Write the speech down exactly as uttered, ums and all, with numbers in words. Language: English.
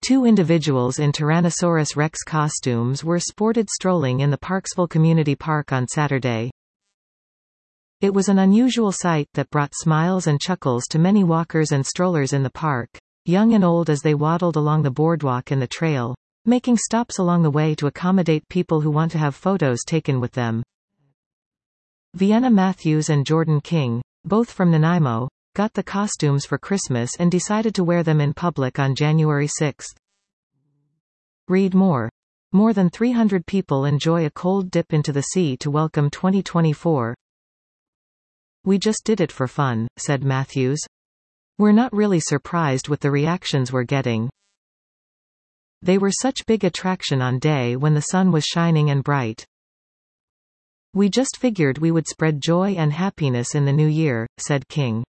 Two individuals in Tyrannosaurus rex costumes were spotted strolling in the Parksville Community Park on Saturday. It was an unusual sight that brought smiles and chuckles to many walkers and strollers in the park, young and old, as they waddled along the boardwalk and the trail, making stops along the way to accommodate people who want to have photos taken with them. Vienna Matthews and Jordan King, both from Nanaimo, got the costumes for Christmas and decided to wear them in public on January sixth. Read more. More than three hundred people enjoy a cold dip into the sea to welcome twenty twenty-four. "We just did it for fun," said Matthews. "We're not really surprised with the reactions we're getting. They were such big attraction on day when the sun was shining and bright. We just figured we would spread joy and happiness in the new year," said King.